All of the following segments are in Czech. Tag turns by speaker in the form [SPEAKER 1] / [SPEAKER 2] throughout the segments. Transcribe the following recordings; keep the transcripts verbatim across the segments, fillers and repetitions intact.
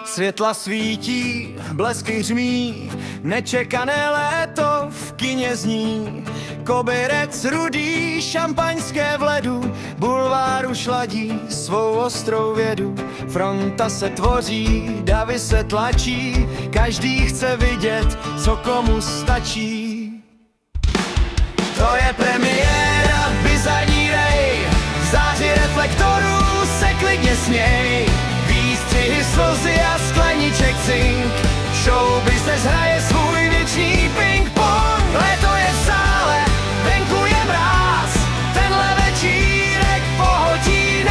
[SPEAKER 1] Světla svítí, blesky hřmí, nečekané léto v kině zní. Kobyrec rudý, šampaňské v ledu, bulvár už ladí svou ostrou vědu. Fronta se tvoří, davy se tlačí, každý chce vidět, co komu stačí. To je premiéra, bizarní rej, v záři reflektorů se klidně směj. Výstřihy, slzy a skleniček cink, showbiz dnes hraje svůj věčný ping-pong. Léto je v sále, venku je mráz, tenhle večírek pohodí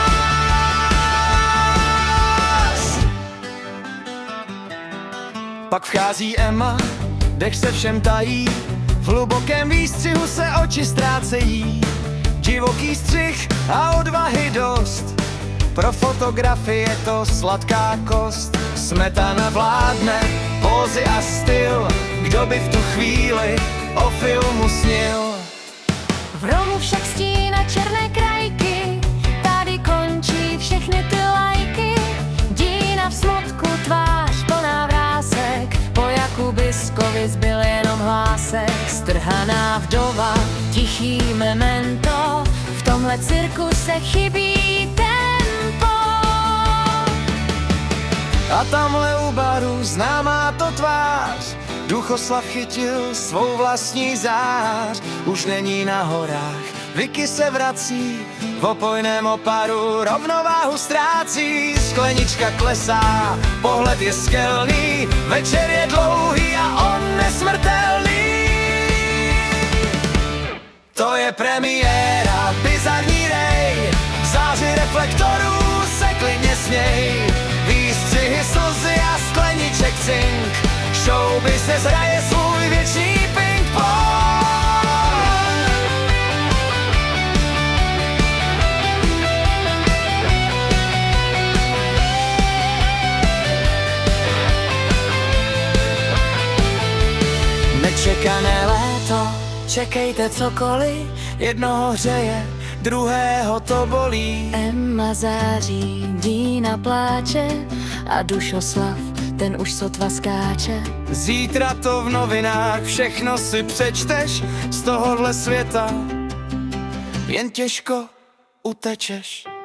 [SPEAKER 1] nás. Pak vchází Emma, dech se všem tají, v hlubokém výstřihu se oči ztrácejí. Divoký střih a odvahy dost, pro fotografii je to sladká kost. Smetana vládne, pózy a styl, kdo by v tu chvíli o filmu snil.
[SPEAKER 2] V rohu však stína černé krajky, tady končí všechny ty lajky. Dína v smutku, tvář plná vrásek, po Jakubiskovi zbyl jenom hlásek. Strhaná vdova, tichý memento, v tomhle cirkuse chybí tempo.
[SPEAKER 1] A tamhle u baru známá to tvář, Duchoslav chytil svou vlastní zář. Už není na horách, Vicky se vrací, v opojném oparu rovnováhu ztrácí. Sklenička klesá, pohled je skelný, večer je dlouhý a on nesmrtelný. To je premiéra, bizarní rej, v záři reflektorů se klidně směj. Výstřihy, slzy a skleniček cink, showbiz se zhraje svůj věčný ping-pong. Nečekané léto, čekejte cokoliv, jednoho hřeje, druhého to bolí.
[SPEAKER 2] Emma září, Dína pláče a Dušoslav, ten už sotva skáče.
[SPEAKER 1] Zítra to v novinách všechno si přečteš, z tohohle světa jen těžko utečeš.